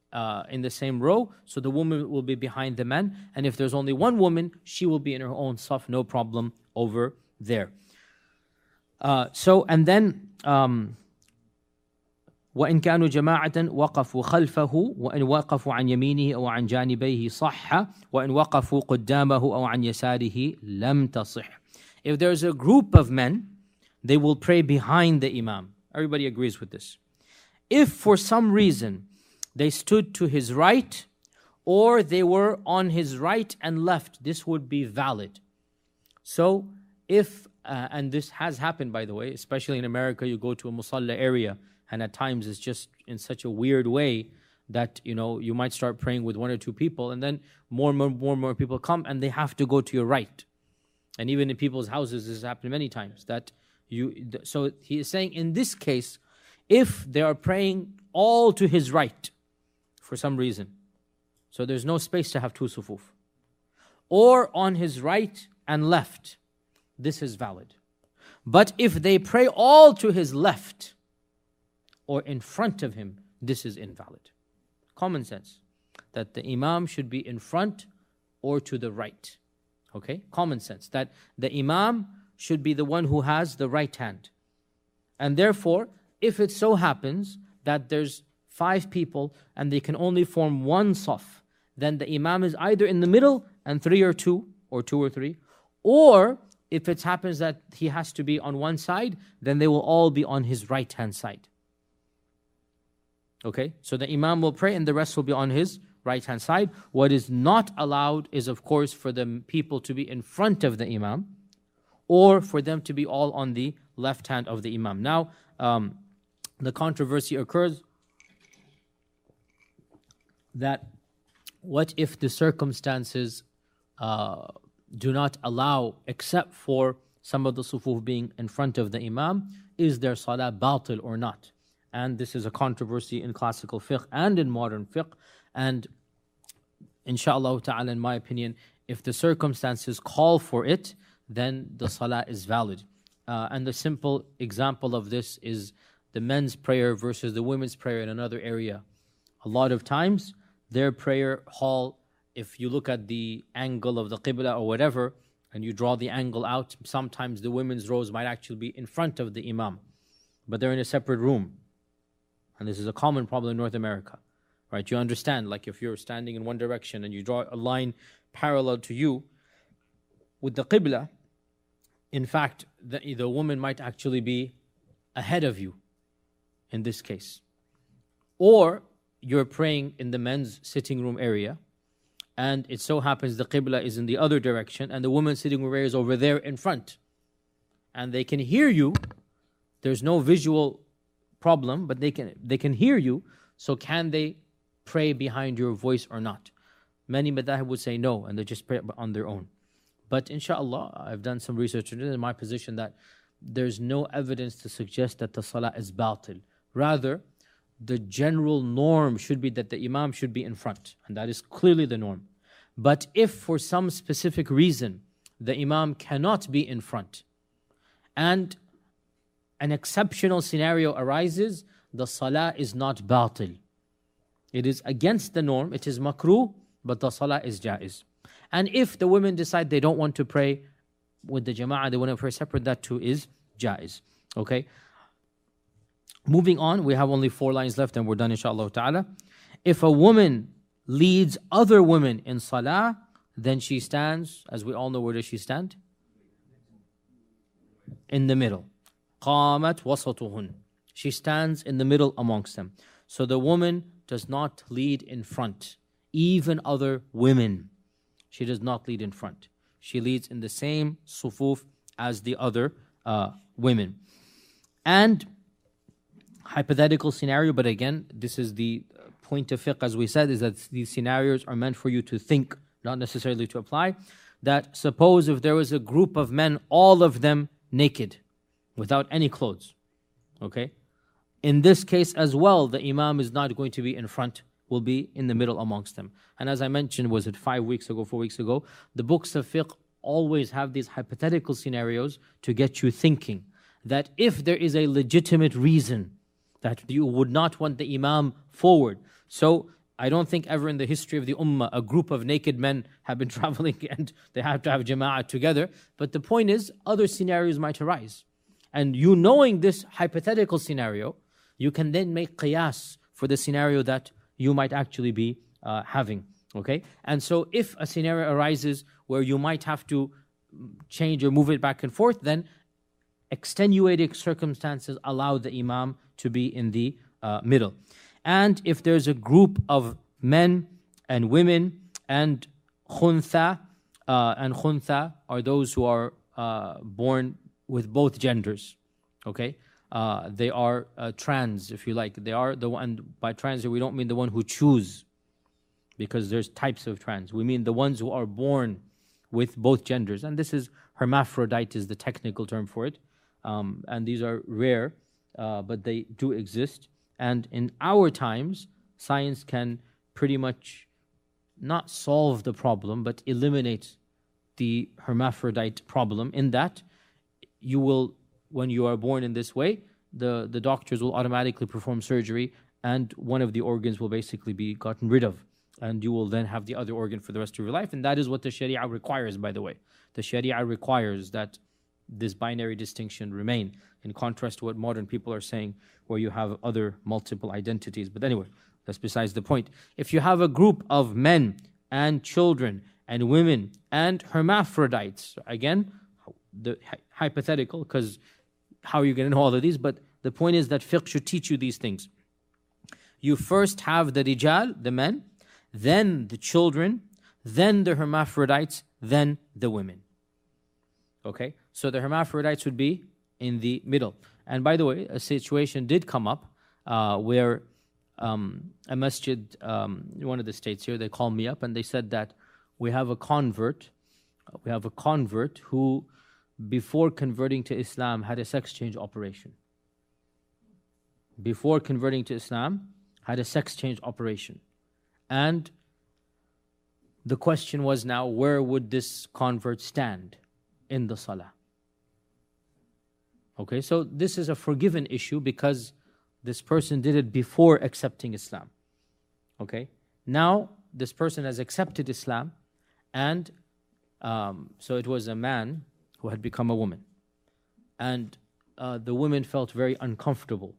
uh, in the same row, so the woman will be behind the men. And if there's only one woman, she will be in her own saf, no problem over there. Uh, so, and then, um, وإن كانوا جماعة وقفوا خلفه وإن وقفوا عن يمينه أو عن جانبيه صح وإن وقفوا قدامه أو عن يساره لم تصح. If there's a group of men, they will pray behind the imam. Everybody agrees with this. If for some reason they stood to his right or they were on his right and left, this would be valid. So if, uh, and this has happened by the way, especially in America, you go to a musalla area and at times it's just in such a weird way that, you know, you might start praying with one or two people and then more and more, more and more people come and they have to go to your right. And even in people's houses, this has happened many times. That you. So he is saying in this case, if they are praying all to his right for some reason, so there's no space to have two sufuf, or on his right and left, this is valid. But if they pray all to his left or in front of him, this is invalid. Common sense, that the imam should be in front or to the right. Okay, common sense, that the imam should be the one who has the right hand. And therefore, if it so happens that there's five people and they can only form one saf, then the imam is either in the middle and three or two, or two or three, or if it happens that he has to be on one side, then they will all be on his right hand side. Okay, so the imam will pray and the rest will be on his right hand side. What is not allowed is, of course, for the people to be in front of the imam or for them to be all on the left hand of the imam. Now, um, the controversy occurs that what if the circumstances uh, do not allow, except for some of the sufuf being in front of the imam, is their salah batil or not? And this is a controversy in classical fiqh and in modern fiqh. And inshallah ta'ala, in my opinion, if the circumstances call for it, then the salah is valid. Uh, and the simple example of this is the men's prayer versus the women's prayer in another area. A lot of times, their prayer hall, if you look at the angle of the qibla or whatever, and you draw the angle out, sometimes the women's rows might actually be in front of the imam, but they're in a separate room. And this is a common problem in North America, right? You understand, like if you're standing in one direction and you draw a line parallel to you with the qibla, in fact, the, the woman might actually be ahead of you in this case. Or you're praying in the men's sitting room area, and it so happens the qibla is in the other direction, and the woman's sitting room area is over there in front. And they can hear you. There's no visual problem, but they can they can hear you. So can they pray behind your voice or not? Many madhahib would say no, and they just pray on their own. But inshallah, I've done some research in my position that there's no evidence to suggest that the salah is batil. Rather, the general norm should be that the imam should be in front, and that is clearly the norm. But if for some specific reason the imam cannot be in front, and an exceptional scenario arises, the salah is not batil. It is against the norm, it is makruh, but the salah is jaiz. And if the women decide they don't want to pray with the jama'ah, they want to pray separate, that too is jaiz. Okay? Moving on, we have only four lines left and we're done inshallah ta'ala. If a woman leads other women in salah, then she stands, as we all know, where does she stand? In the middle. قامت وسطهن. She stands in the middle amongst them. So the woman does not lead in front. Even other women, she does not lead in front. She leads in the same sufuf as the other uh, women. And hypothetical scenario, but again, this is the point of fiqh, as we said, is that these scenarios are meant for you to think, not necessarily to apply. That suppose if there was a group of men, all of them naked, without any clothes, okay? In this case as well, the imam is not going to be in front, will be in the middle amongst them. And as I mentioned, was it five weeks ago, four weeks ago, the books of fiqh always have these hypothetical scenarios to get you thinking that if there is a legitimate reason that you would not want the imam forward. So I don't think ever in the history of the ummah a group of naked men have been traveling and they have to have jama'ah together. But the point is, other scenarios might arise. And you knowing this hypothetical scenario, you can then make qiyas for the scenario that you might actually be uh, having. Okay? And so if a scenario arises where you might have to change or move it back and forth, then extenuating circumstances allow the imam to be in the uh, middle. And if there's a group of men and women and khuntha, uh, and khuntha are those who are uh, born with both genders, okay? Uh, they are uh, trans, if you like. They are the one, by trans we don't mean the one who choose, because there's types of trans. We mean the ones who are born with both genders. And this is hermaphrodite is the technical term for it. Um, and these are rare, uh, but they do exist. And in our times, science can pretty much not solve the problem, but eliminate the hermaphrodite problem, in that you will, when you are born in this way, the, the doctors will automatically perform surgery and one of the organs will basically be gotten rid of. And you will then have the other organ for the rest of your life. And that is what the Sharia requires, by the way. The Sharia requires that this binary distinction remain, in contrast to what modern people are saying, where you have other multiple identities. But anyway, that's besides the point. If you have a group of men and children and women and hermaphrodites, again, the hypothetical, because how are you going to know all of these? But the point is that fiqh should teach you these things. You first have the rijal, the men, then the children, then the hermaphrodites, then the women. Okay? So the hermaphrodites would be in the middle. And by the way, a situation did come up uh, where um, a masjid, um, in one of the states here, they called me up and they said that we have a convert, we have a convert who, before converting to Islam, had a sex change operation. Before converting to Islam, had a sex change operation. And the question was now, where would this convert stand in the salah? Okay, so this is a forgiven issue because this person did it before accepting Islam. Okay, now this person has accepted Islam, and um, so it was a man who had become a woman. And uh, the women felt very uncomfortable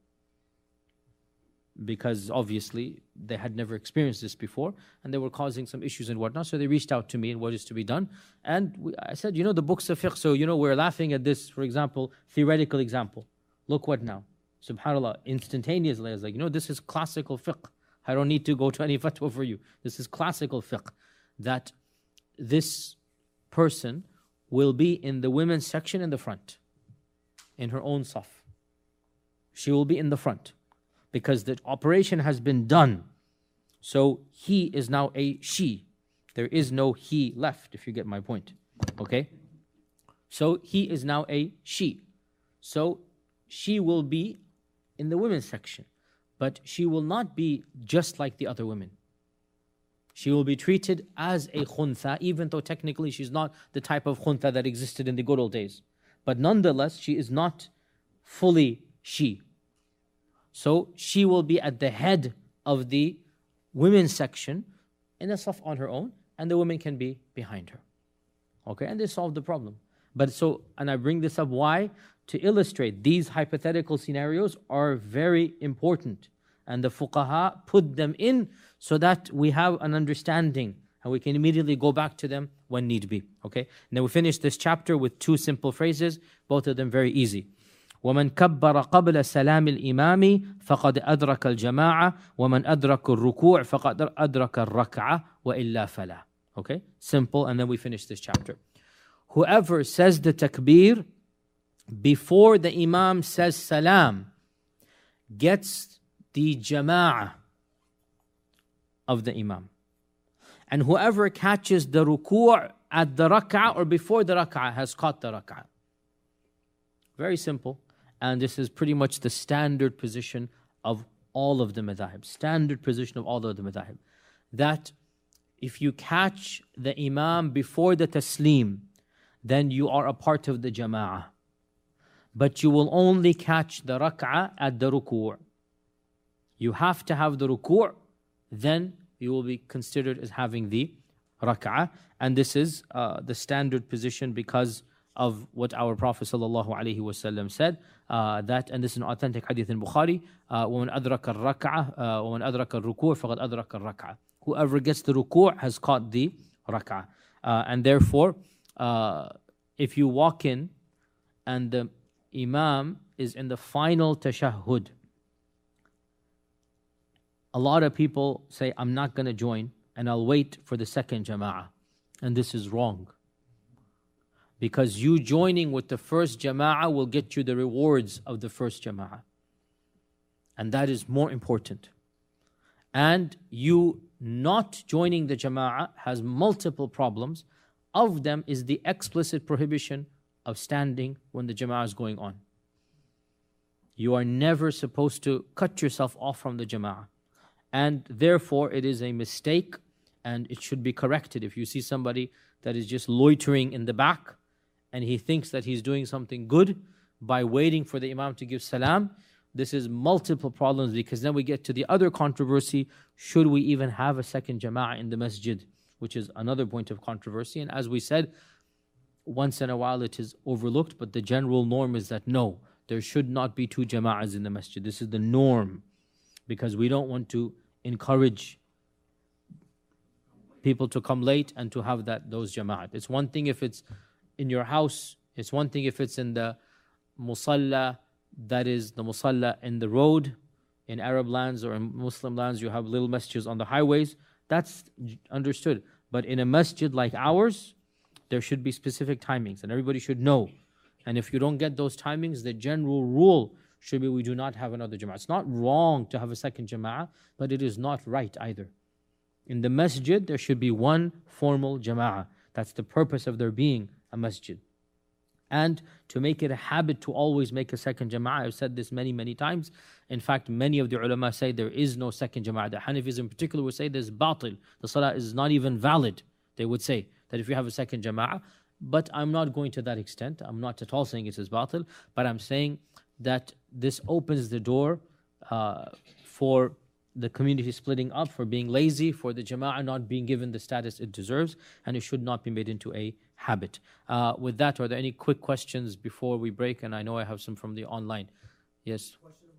because obviously they had never experienced this before and they were causing some issues and whatnot. So they reached out to me and what is to be done. And we, I said, you know, the books of fiqh, so, you know, we're laughing at this, for example, theoretical example. Look what now? SubhanAllah, instantaneously, I was like, you know, this is classical fiqh. I don't need to go to any fatwa for you. This is classical fiqh. That this person will be in the women's section in the front, in her own saf. She will be in the front, because the operation has been done. So he is now a she. There is no he left, if you get my point. Okay? So he is now a she. So she will be in the women's section. But she will not be just like the other women. She will be treated as a khuntha, even though technically she's not the type of khuntha that existed in the good old days. But nonetheless, she is not fully she. So she will be at the head of the women's section in a saf on her own, and the women can be behind her. Okay, and they solve the problem. But so, and I bring this up, why? To illustrate these hypothetical scenarios are very important. And the fuqaha put them in so that we have an understanding and we can immediately go back to them when need be. Okay, now we finish this chapter with two simple phrases, both of them very easy. وَمَنْ كَبَّرَ قَبْلَ سَلَامِ الْإِمَامِ فَقَدْ أَدْرَكَ الْجَمَاعَةِ وَمَنْ أَدْرَكَ الرُّكُوعِ فَقَدْ أَدْرَكَ الرَّكْعَةِ وَإِلَّا فَلَا. Okay, simple, and then we finish this chapter. Whoever says the takbir before the imam says salam gets the jama'ah of the imam. And whoever catches the ruku' at the rak'ah or before the rak'ah has caught the rak'ah. Very simple. And this is pretty much the standard position of all of the madhahib. Standard position of all of the madhahib. That if you catch the imam before the taslim, then you are a part of the jama'ah. But you will only catch the rak'ah at the ruku'. You have to have the ruku', then you will be considered as having the rak'ah. And this is uh, the standard position because of what our Prophet ﷺ said, uh, that, and this is an authentic hadith in Bukhari, uh, وَمَنْ أَدْرَكَ الرَّكْعَةِ وَمَنْ أَدْرَكَ الرُّكُوعِ فَقَدْ أَدْرَكَ الرَّكْعَةِ. Whoever gets the ruku' has caught the rak'ah. Uh, and therefore, uh, if you walk in and the imam is in the final tashahhud, a lot of people say, I'm not going to join and I'll wait for the second jama'ah. And this is wrong. Because you joining with the first jama'ah will get you the rewards of the first jama'ah. And that is more important. And you not joining the jama'ah has multiple problems. Of them is the explicit prohibition of standing when the jama'ah is going on. You are never supposed to cut yourself off from the jama'ah. And therefore it is a mistake and it should be corrected. If you see somebody that is just loitering in the back and he thinks that he's doing something good by waiting for the imam to give salam, this is multiple problems, because then we get to the other controversy, should we even have a second jama'ah in the masjid, which is another point of controversy. And as we said, once in a while it is overlooked, but the general norm is that no, there should not be two jama'ahs in the masjid. This is the norm, because we don't want to encourage people to come late and to have that those jama'at. It's one thing if it's in your house, it's one thing if it's in the musalla, that is the musalla in the road. In Arab lands or in Muslim lands, you have little masjids on the highways. That's understood. But in a masjid like ours, there should be specific timings and everybody should know. And if you don't get those timings, the general rule should be we do not have another jama'ah. It's not wrong to have a second jama'ah, but it is not right either. In the masjid, there should be one formal jama'ah. That's the purpose of there being a masjid. And to make it a habit to always make a second jama'ah, I've said this many, many times. In fact, many of the ulama say there is no second jama'ah. The Hanafis in particular would say there's batil. The salah is not even valid. They would say that if you have a second jama'ah. But I'm not going to that extent. I'm not at all saying it is batil. But I'm saying that this opens the door uh, for the community splitting up, for being lazy, for the jama'ah not being given the status it deserves, and it should not be made into a habit. Uh, with that, are there any quick questions before we break? And I know I have some from the online. Yes?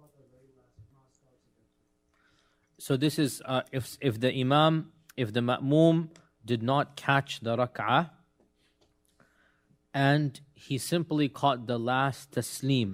So this is, uh, if, if the imam, if the ma'moom did not catch the rak'ah, and he simply caught the last taslim.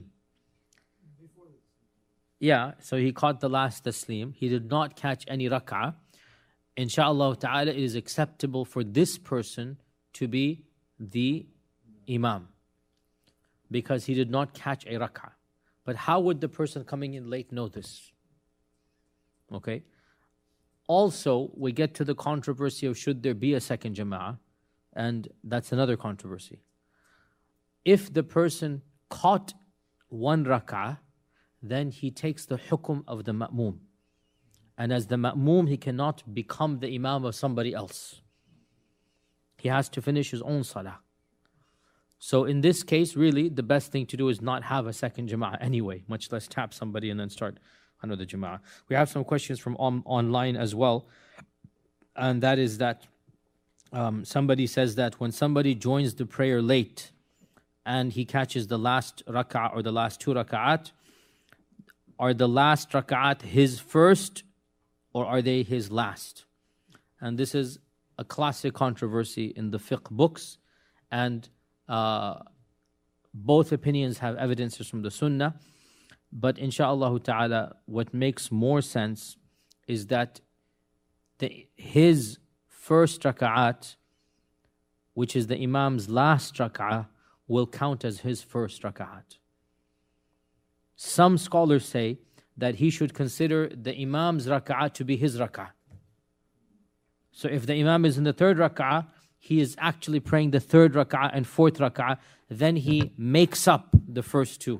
Yeah, so he caught the last taslim. He did not catch any rak'ah. Insha'Allah ta'ala, it is acceptable for this person to be the imam, because he did not catch a rak'ah. But how would the person coming in late know this? Okay. Also, we get to the controversy of should there be a second jama'ah, and that's another controversy. If the person caught one rak'ah, then he takes the hukum of the ma'moom. And as the ma'moom, he cannot become the imam of somebody else. He has to finish his own salah. So in this case, really, the best thing to do is not have a second jama'ah anyway, much less tap somebody and then start another jama'ah. We have some questions from on, online as well. And that is that um, somebody says that when somebody joins the prayer late and he catches the last rak'ah or the last two rak'at, are the last rak'at his first or are they his last? And this is a classic controversy in the fiqh books, and uh, both opinions have evidences from the sunnah. But insha'Allah ta'ala, what makes more sense is that the, his first rak'at, which is the imam's last rak'ah, will count as his first rak'at. Some scholars say that he should consider the imam's rak'ah to be his rak'ah. So if the imam is in the third rak'ah, he is actually praying the third rak'ah and fourth rak'ah, then he makes up the first two.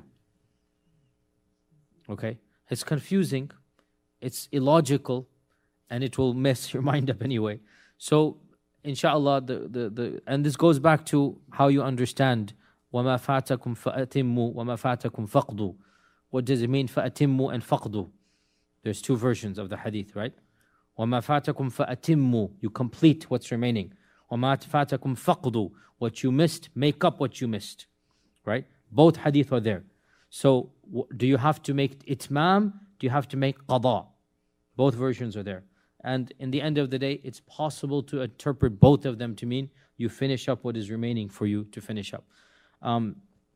Okay? It's confusing, it's illogical, and it will mess your mind up anyway. So, inshallah, the, the, the, and this goes back to how you understand وَمَا فَاتَكُمْ فَأَتِمُّوا وَمَا فَاتَكُمْ فَقْدُوا. What does it mean, فَأَتِمُّوا and فَقْدُوا? There's two versions of the hadith, right? وَمَا فَاتَكُمْ فَأَتِمُّوا. You complete what's remaining. وَمَا فَاتَكُمْ فَقْضُوا. What you missed, make up what you missed. Right? Both hadith are there. So, do you have to make itmam? Do you have to make qada? Both versions are there. And in the end of the day, it's possible to interpret both of them to mean you finish up what is remaining for you to finish up. Um,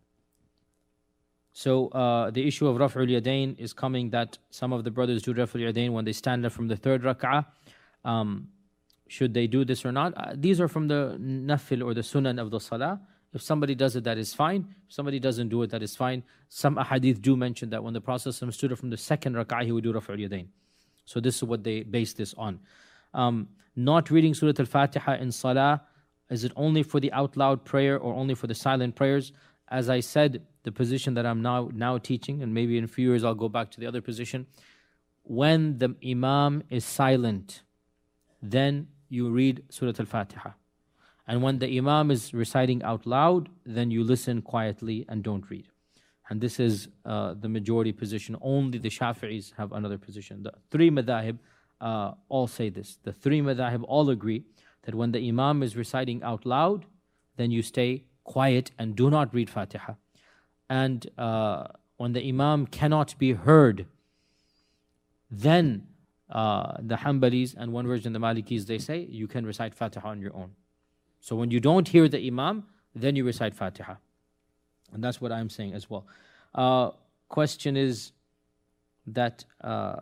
so uh, the issue of Raf'ul Yadayn is coming, that some of the brothers do Raf'ul Yadayn when they stand up from the third rak'ah. Um, should they do this or not? Uh, these are from the nafil or the sunan of the salah. If somebody does it, that is fine. If somebody doesn't do it, that is fine. Some ahadith do mention that when the Prophet stood up from the second rak'ah, he would do Raf'ul Yadayn. So this is what they base this on. Um, not reading Surah Al-Fatiha in Salah, is it only for the out loud prayer or only for the silent prayers? As I said, the position that I'm now, now teaching, and maybe in a few years I'll go back to the other position, when the Imam is silent, then you read Surah Al-Fatiha. And when the Imam is reciting out loud, then you listen quietly and don't read. And this is uh, the majority position. Only the Shafi'is have another position. The three madhahib uh, all say this. The three madhahib all agree that when the Imam is reciting out loud, then you stay quiet and do not read Fatiha. And uh, when the Imam cannot be heard, then uh, the Hanbalis and one version the Malikis, they say you can recite Fatiha on your own. So when you don't hear the Imam, then you recite Fatiha. And that's what I'm saying as well. Uh, question is that, uh,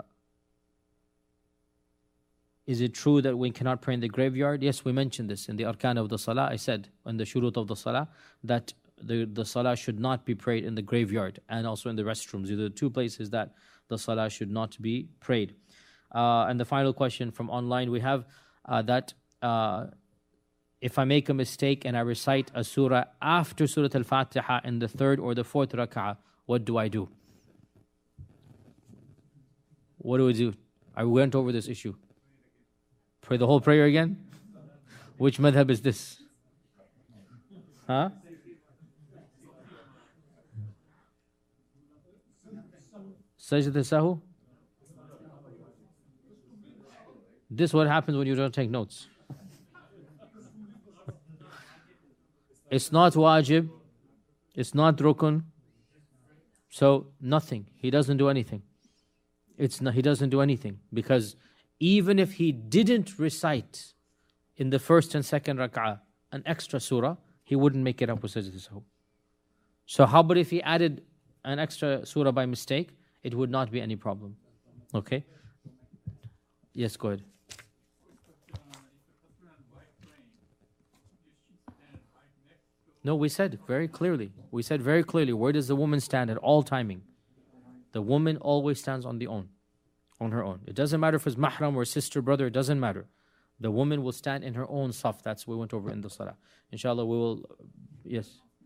is it true that we cannot pray in the graveyard? Yes, we mentioned this in the arkan of the salah. I said in the shurut of the salah that the, the salah should not be prayed in the graveyard and also in the restrooms. These are the two places that the salah should not be prayed. Uh, and the final question from online we have uh, that uh, if I make a mistake and I recite a surah after Surah Al-Fatiha in the third or the fourth rak'ah, what do I do? What do we do? I went over this issue. Pray the whole prayer again? Which madhab is this? Huh? Sajdat al-Sahu? This is what happens when you don't take notes. It's not wajib. It's not rukun. So nothing. He doesn't do anything. It's not, he doesn't do anything. Because even if he didn't recite in the first and second rak'ah an extra surah, he wouldn't make it up with sajdat al-sahu. So how about if he added an extra surah by mistake? It would not be any problem. Okay? Yes, go ahead. No, we said very clearly. We said very clearly, where does the woman stand at all timing? The woman always stands on the own, on her own. It doesn't matter if it's mahram or sister, brother, it doesn't matter. The woman will stand in her own saf. That's what we went over in the salah. Inshallah, we will, yes.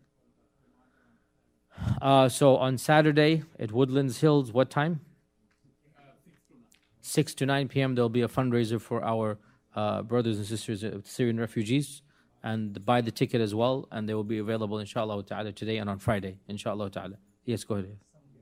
Uh, so on Saturday at Woodlands Hills, what time? six to nine p.m. There'll be a fundraiser for our uh, brothers and sisters of Syrian refugees. And buy the ticket as well, and they will be available inshallah ta'ala today and on Friday, inshallah ta'ala. Yes, go ahead.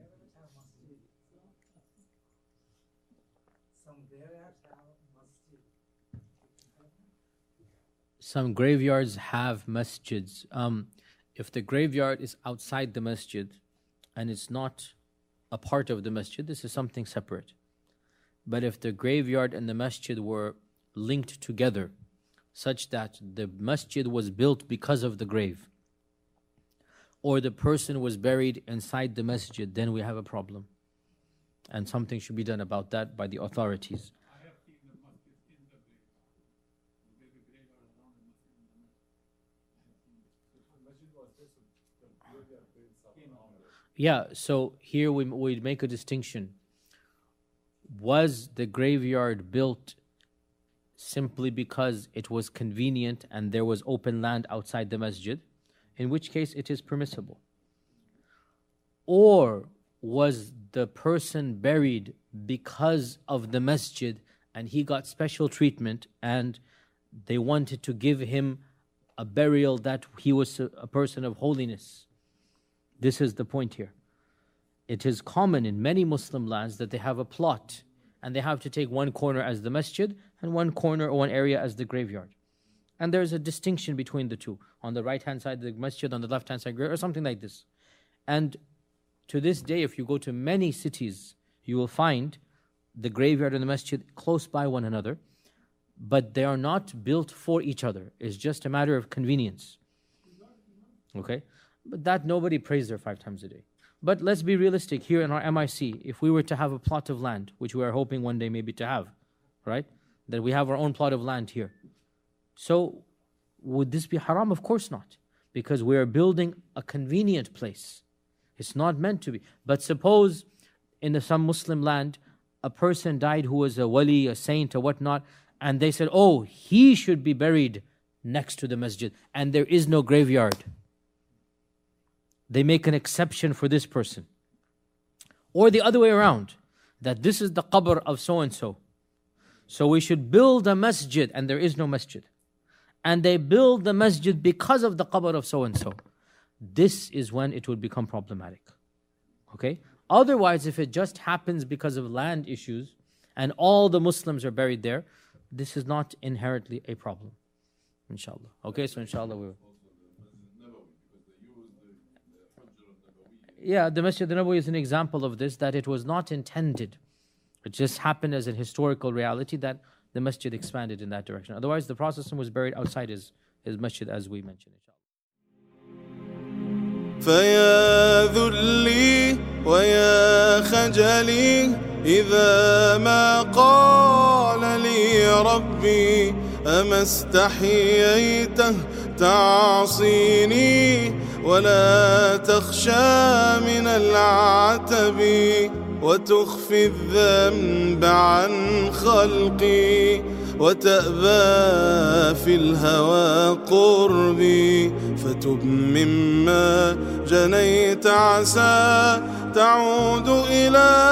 Some graveyards have masjids. Um, if the graveyard is outside the masjid and it's not a part of the masjid, this is something separate. But if the graveyard and the masjid were linked together, such that the masjid was built because of the grave, or the person was buried inside the masjid, then we have a problem. And something should be done about that by the authorities. Yeah, so here we, we make a distinction. Was the graveyard built simply because it was convenient and there was open land outside the masjid, in which case it is permissible? Or was the person buried because of the masjid and he got special treatment and they wanted to give him a burial that he was a person of holiness? This is the point here. It is common in many Muslim lands that they have a plot and they have to take one corner as the masjid and one corner or one area as the graveyard. And there's a distinction between the two. On the right-hand side, the masjid, on the left-hand side, graveyard, or something like this. And to this day, if you go to many cities, you will find the graveyard and the masjid close by one another, but they are not built for each other. It's just a matter of convenience. Okay? But that nobody prays there five times a day. But let's be realistic here in our M I C. If we were to have a plot of land, which we are hoping one day maybe to have, right? That we have our own plot of land here. So would this be haram? Of course not. Because we are building a convenient place. It's not meant to be. But suppose in some Muslim land, a person died who was a wali, a saint or whatnot, and they said, oh, he should be buried next to the masjid, and there is no graveyard. They make an exception for this person. Or the other way around, that this is the qabr of so-and-so. So we should build a masjid, and there is no masjid. And they build the masjid because of the qabr of so-and-so. This is when it would become problematic. Okay? Otherwise, if it just happens because of land issues, and all the Muslims are buried there, this is not inherently a problem. Inshallah. Okay, so inshallah we will. Yeah, the Masjid al-Nabawi is an example of this, that it was not intended. It just happened as a historical reality that the masjid expanded in that direction. Otherwise, the Prophet was buried outside his, his masjid, as we mentioned. فيا ذلي ويا خجلي إذا ما قال لي ربي أما استحييته تعصيني ولا تخشى من العتب وتخفي الذنب عن خلقي وتأبى في الهوى قربي فتب مما جنيت عسى تعود إلى